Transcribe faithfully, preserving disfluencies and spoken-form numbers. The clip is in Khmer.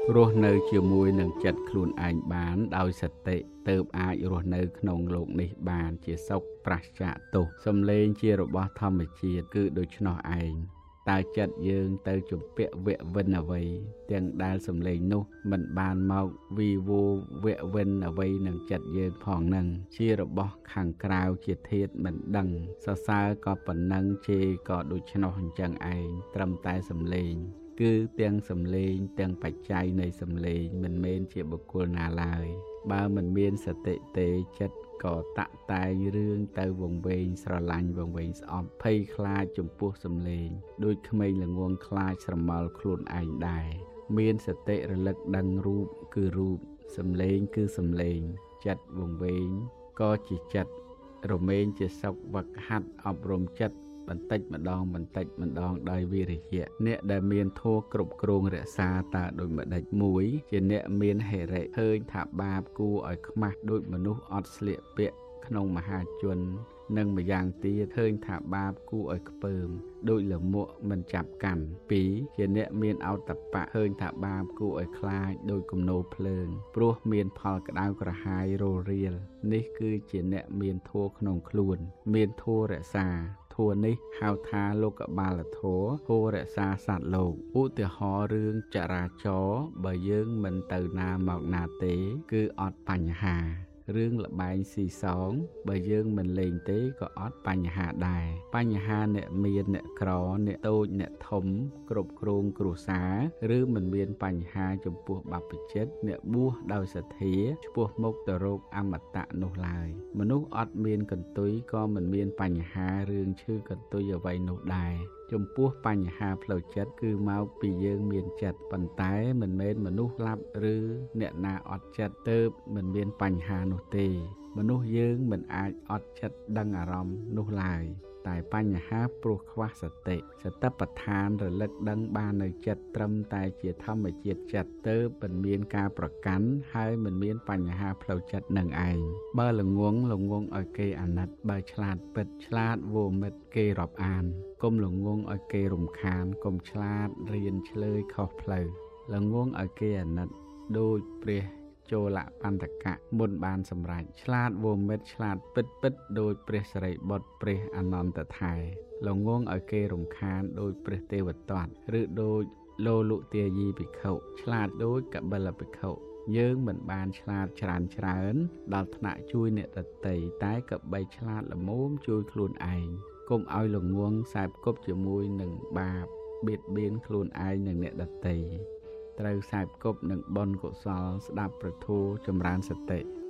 រស់នៅជាមួយនឹងចិត្តខ្លួនឯងបានដោយសតិទើបអាចរស់នៅក្នុងលោកនេះបានជាសុខប្រាសចាកទោសសំឡេងជារបស់ធម្មជាតិគឺដូច្នោះឯងតើចិត្តយើងទៅជំពាក់វៈវិនអ្វីទាំងដែលសំឡេងនោះមិនបានមកវីវោវៈវិនអ្វីនឹងចិត្តយើងផងនឹងជារបស់ខាងក្រៅជាធាតុមិនដឹងសរសើរក៏ប៉ុណ្ណឹងជេរក៏ដូច្នោះអញ្ចឹងឯងត្រឹមតែសំឡេងគឺទាំងសំឡេងទាំងបច្ច័យនៃសំឡេងមិនមែនជាបុគ្គលណាឡើយបើមិនមានសតិទេចិត្តក៏តាក់តែងរឿងទៅវង្វេងស្រឡាញ់វង្វេងស្អប់ភ័យខ្លាចចំពោះសំឡេងដូចក្មេងល្ងងខ្លាចស្រមោលខ្លួនឯងដែរមានសតិរលឹកដឹងរូបគឺរូបសំឡេងគឺសំឡេងចិត្តវង្វេងក៏ជាចិត្តរមែងជាសុខវឹកហាត់អប់រំចិត្តបន្តិចម្ដងបន្តិចម្ដងដោយវិរិយៈអ្នកដែលមានធម៌គ្រប់គ្រងរក្សាតើដូចម្ដេចមួយជាអ្នកមានហិរិឃើញថាបាបគួរឲ្យខ្មាស់ដូចមនុស្សអត់ស្លៀកពាក់ក្នុងមហាជននិងម្យ៉ាងទៀតឃើញថាបាបគួរឲ្យខ្ពើមដូចលមួកមិនចាប់កាន់ពីរជាអ្នកមានអត្តបៈឃើញថាបាបគួរឲ្យខ្លាចដូចគំនោភ្លើងព្រោះមានផលក្តៅក្រហាយរលរៀលនេះគឺជាអ្នកមានធម៌ក្នុងខ្លួនមានធម៌រក្សាធัวនេះហៅថាលោកបាលធัวធัวរក្សាសត្វលោកឧទាហរណ៍រឿងចរាចរណ៍បើយើងមិនទៅណាមកណាទេគឺអត់បញ្ហារឿងលបែងស៊ីសងបើយើងមិនលេងទេក៏អត់បញ្ហាដែរបញ្ហាអ្នកមានអ្នកក្រអ្នកតូចអ្នកធំគ្រប់គ្រងគ្រួសារឬមិនមានបញ្ហាចំពោះបព្វជិតអ្នកបួសដោយសទ្ធាឆ្ពោះមុខទៅរកអមតៈនោះឡើយមនុស្សអត់មានកន្ទុយក៏មិនមានបញ្ហារឿងឈឺកន្ទុយអ្វីនោះដែរចំពោះបញ្ហាផ្លូវចិត្តគឺមកពីយើងមានចិត្តប៉ុន្តែមិនមែនមនុស្សស្លាប់ឬអ្នកណាអត់ចិត្តទៅមិនមានបញ្ហានោះទេមនុស្សយើងមិនអាចអត់ចិត្តដឹងអារម្មណ៍នោះឡើយតែបញ្ហាព្រោះខ្វះសតិសតិប្បដ្ឋានរលឹកដឹងបាននៅចិត្តត្រឹមតែជាធម្មជាតិចិត្តទៅមិនមានការប្រកាន់ហើយមិនមានបញ្ហាផ្លូវចិត្តនឹងឯងបើល្ងងល្ងងឲ្យគេអាណិតបើឆ្លាតពិតឆ្លាតវោមិតគេរាប់អានកុំល្ងងឲ្យគេរំខានកុំឆ្លាតរៀនឆ្លើយខុសផ្លូវល្ងងឲ្យគេអាណិតដូចព្រះចូលបណ្ឌកៈមុនបានសម្រេចឆ្លាតវោមិតឆ្លាតពិតពិតដោយព្រះសិរីបុត្រព្រះអនន្តថែល្ងងឲ្យគេរំខានដោយព្រះទេវទត្តឬដោយលោលុទាយីភិក្ខុឆ្លាតដោយកបិលភិក្ខុយើងមិនបានឆ្លាតច្រើនច្រើនដល់ថ្នាក់ជួយអ្នកដទៃតែក៏បីឆ្លាតល្មមជួយខ្លួនឯងកុំឲ្យល្ងងខ្សែផ្គប់ជាមួយនឹងបាបបៀតបៀនខ្លួនឯងនិងអ្នកដទៃត្រូវខ្សែផ្គប់នឹងបុណ្យកុសលស្ដាប់ព្រះធម៌ចម្រើនសតិ